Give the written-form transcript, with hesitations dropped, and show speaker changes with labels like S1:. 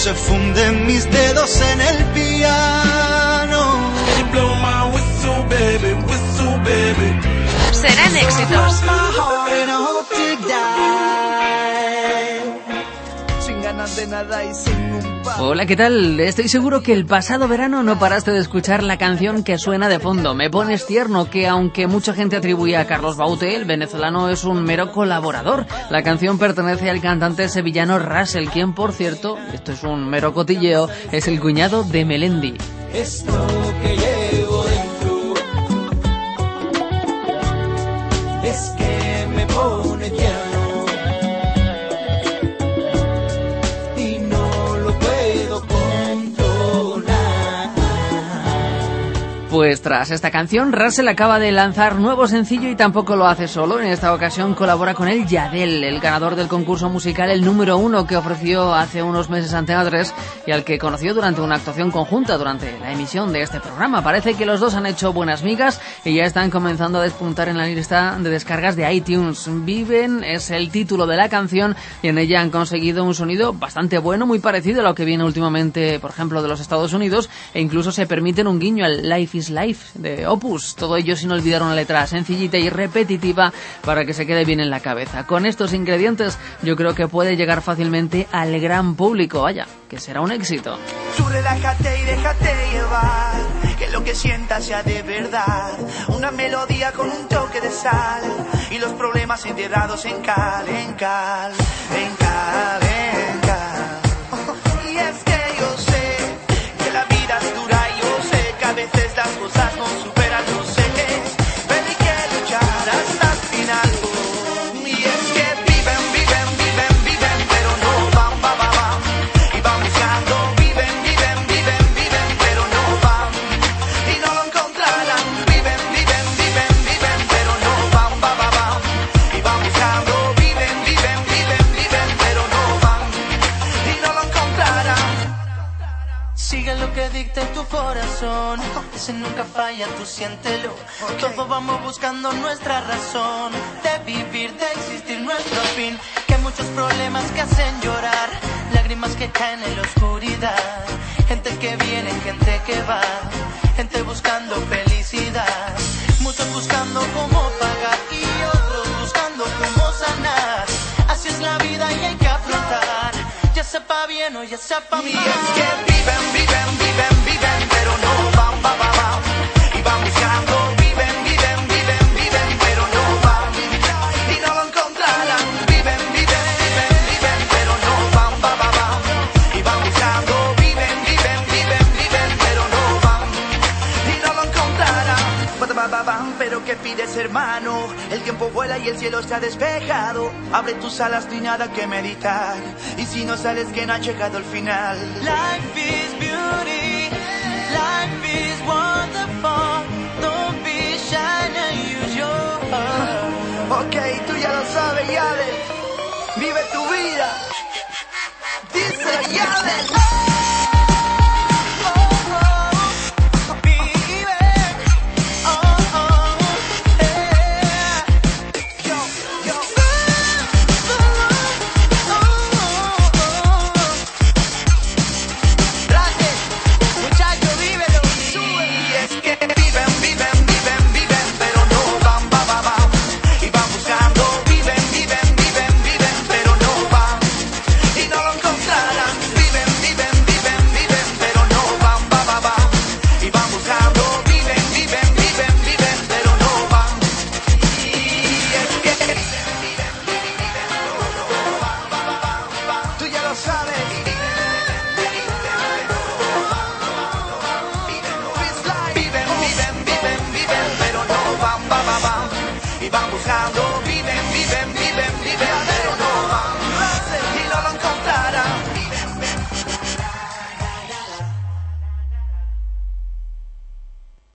S1: se funden mis dedos en el piano.
S2: Serán éxitos.
S1: Sin ganas de nada y sin un pan.
S3: Hola, ¿qué tal? Estoy seguro que el pasado verano no paraste de escuchar la canción que suena de fondo, Me Pones Tierno, que aunque mucha gente atribuye a Carlos Baute, el venezolano es un mero colaborador. La canción pertenece al cantante sevillano Russell, quien, por cierto, esto es un mero cotilleo, es el cuñado de Melendi.
S1: Esto que llevo dentro es que me pone tierno.
S3: Pues tras esta canción, Russell acaba de lanzar nuevo sencillo y tampoco lo hace solo. En esta ocasión colabora con él Yadel, el ganador del concurso musical El Número 1 que ofreció hace unos meses Antena 3 y al que conoció durante una actuación conjunta durante la emisión de este programa. Parece que los dos han hecho buenas migas y ya están comenzando a despuntar en la lista de descargas de iTunes. Viven es el título de la canción y en ella han conseguido un sonido bastante bueno, muy parecido a lo que viene últimamente, por ejemplo, de los Estados Unidos, e incluso se permiten un guiño al Life is Life de Opus. Todo ello sin olvidar una letra sencillita y repetitiva para que se quede bien en la cabeza. Con estos ingredientes yo creo que puede llegar fácilmente al gran público. Vaya, que será un éxito.
S4: Tú relájate y déjate llevar, que lo que sientas sea de verdad. Una melodía con un toque de sal y los problemas enterrados en cal, en cal, en cal, en cal. Y es que yo sé que la vida es dura y yo sé que a veces las cosas no superan los ejes, pero hay que luchar hasta el final. Y es que viven, viven, viven, viven, pero no van, van, van, van. Y van buscando, viven, viven, viven, viven, pero no van. Y no lo encontrarán. Viven, viven, viven, viven, pero no van, van, van, van. Y van buscando, viven, viven, viven, viven, pero no van. Y no lo encontrarán. Sigue lo que dicte tu corazón, ese nunca falla, tú siéntelo. Todos vamos buscando nuestra razón de vivir, de existir, nuestro fin. Que hay muchos problemas que hacen llorar, lágrimas que caen en la oscuridad. Gente que viene, gente que va, gente buscando felicidad. Muchos buscando cómo pagar y otros buscando cómo sanar. Así es la vida y hay que afrontar, ya sepa bien o ya sepa mal. Y es que viven, viven, viven, viven, pero no van, van, van, van. Y van buscando, viven, viven, viven, viven, pero no van. Y no lo encontrarán. Viven, viven, viven, viven, pero no van, van, van, van. Y van buscando, viven, viven, viven, viven, pero no van. Y no lo encontrarán. Pero ¿qué pides, hermano? El tiempo vuela y el cielo está despejado. Abre tus alas, no hay nada que meditar. Y si no sales, que no ha llegado el final. Life is beauty, life is wonderful. Don't be shy and use your heart. Ok, tú ya lo sabes, Yadel. Vive tu vida. Díselo, Yadel. Y van buscando